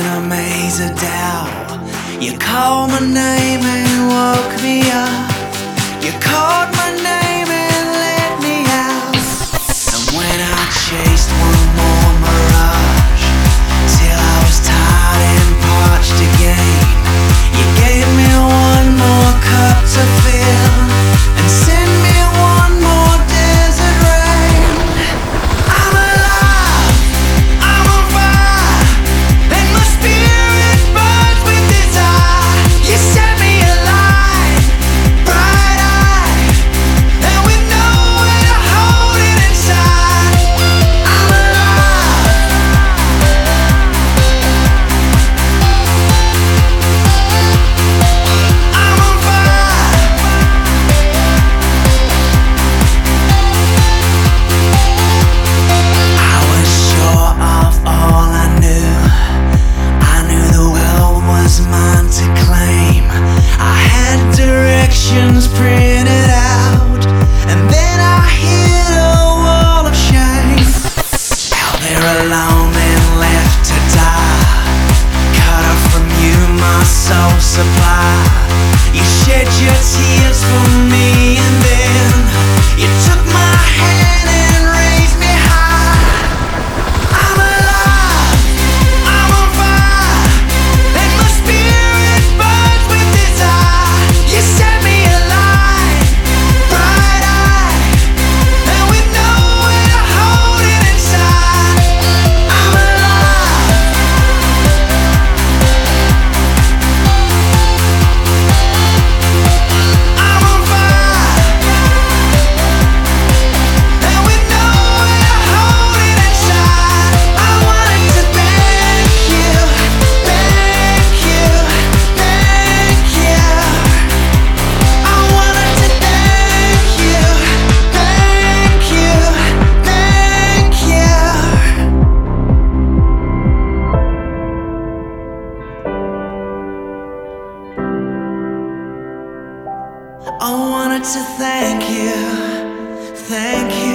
a maze of doubt. You called my name and woke me up. You called my name and let me out. And when I chased one more mirage till I was tired and parched again, you gave me one more cup to fill and send me one more desert rain. I'm alive, I'm on fire, and my spirit burns with desire. You set me alight, bright-eyed, and with nowhere to hold it inside. I'm alive. I'm on fire. I was sure of all I knew. I knew the world was mine to claim. I had directions printed out, and then I hit a wall of shame. Out there alone and left to die, cut off from you my soul supply. You shed your tears for me, and then you took my hand and raised me high. I'm alive, I'm on fire, and my spirit burns with desire. You set me alight, bright-eyed, and with nowhere to hold it inside. I'm alive. I'm on fire, and with nowhere to hold it inside. I wanted to thank you, thank you, thank you. I wanted to thank you, thank you, thank you. I wanted to thank you, thank you.